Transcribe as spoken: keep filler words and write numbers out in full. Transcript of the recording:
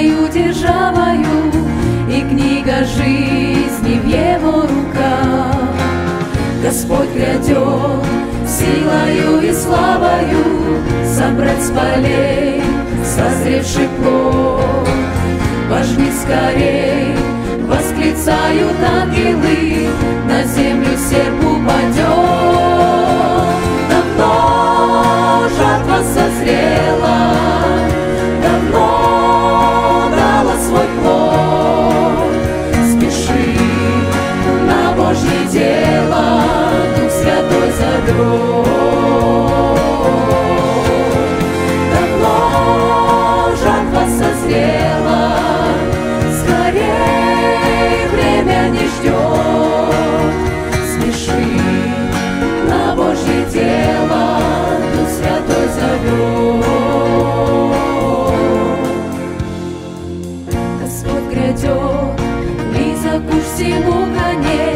вечною державою, и книга жизни в Его руках. Господь грядет силою и славою собрать с полей созревший плод. Пожни скорей, восклицают ангелы, на землю серп упадет. Давно жатва созрела, давно дала свой плод. Спеши на Божье дело, Дух Святой зовет. Давно жатва созрела, скорей время не ждет. Спеши на Божье дело, Дух Святой зовет. Господь грядет, близок уж всему конец.